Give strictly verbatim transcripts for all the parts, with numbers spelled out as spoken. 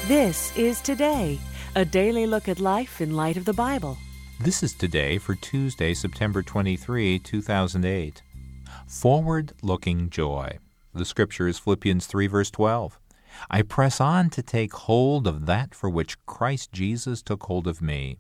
This is Today, a daily look at life in light of the Bible. This is Today for Tuesday, September twenty-third, two thousand eight. Forward-looking joy. The scripture is Philippians three, verse twelve. I press on to take hold of that for which Christ Jesus took hold of me.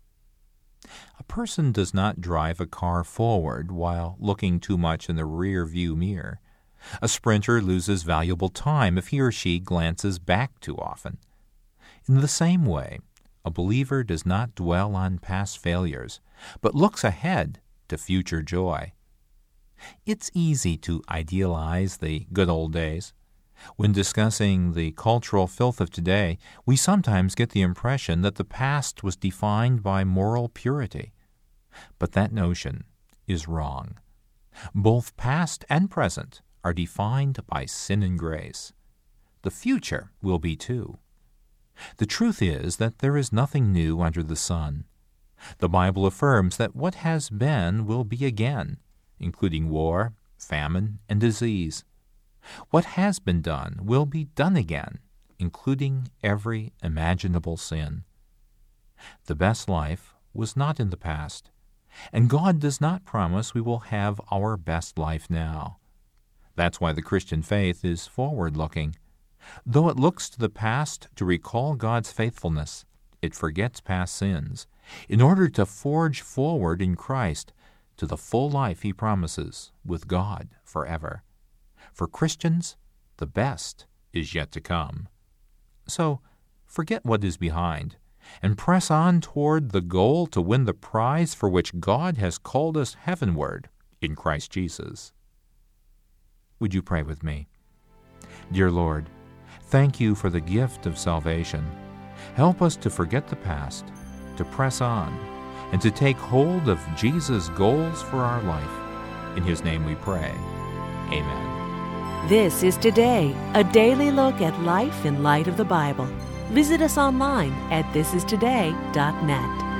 A person does not drive a car forward while looking too much in the rear view mirror. A sprinter loses valuable time if he or she glances back too often. In the same way, a believer does not dwell on past failures, but looks ahead to future joy. It's easy to idealize the good old days. When discussing the cultural filth of today, we sometimes get the impression that the past was defined by moral purity. But that notion is wrong. Both past and present are defined by sin and grace. The future will be too. The truth is that there is nothing new under the sun. The Bible affirms that what has been will be again, including war, famine, and disease. What has been done will be done again, including every imaginable sin. The best life was not in the past, and God does not promise we will have our best life now. That's why the Christian faith is forward-looking. Though it looks to the past to recall God's faithfulness, it forgets past sins, in order to forge forward in Christ to the full life He promises with God forever. For Christians, the best is yet to come. So, forget what is behind, and press on toward the goal to win the prize for which God has called us heavenward in Christ Jesus. Would you pray with me? Dear Lord, thank you for the gift of salvation. Help us to forget the past, to press on, and to take hold of Jesus' goals for our life. In His name we pray. Amen. This is Today, a daily look at life in light of the Bible. Visit us online at this is today dot net.